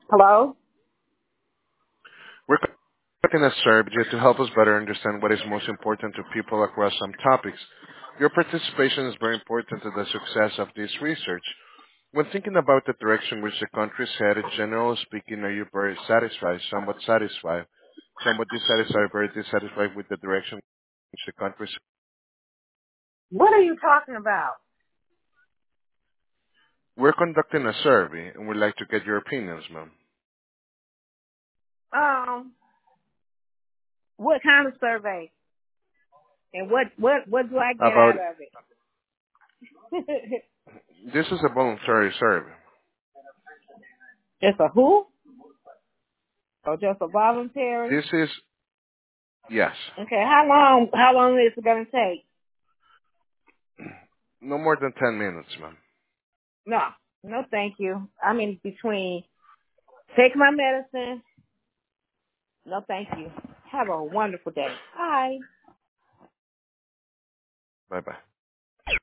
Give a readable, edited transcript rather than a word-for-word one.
Hello? We're conducting a survey to help us better understand what is most important to people across some topics. Your participation is very important to the success of this research. When thinking about the direction which the country is headed, generally speaking, are you very satisfied, somewhat dissatisfied, very dissatisfied with the direction which the country is? What are you talking about? We're conducting a survey, and we'd like to get your opinions, ma'am, Um, what kind of survey? And what do I get about out of it? this is a voluntary survey. Just a who? Or just a voluntary? This is yes, Okay, how long is it gonna take? no more than 10 minutes, ma'am. No. No thank you. I'm in between take my medicine. No thank you. Have a wonderful day. Bye. Bye bye.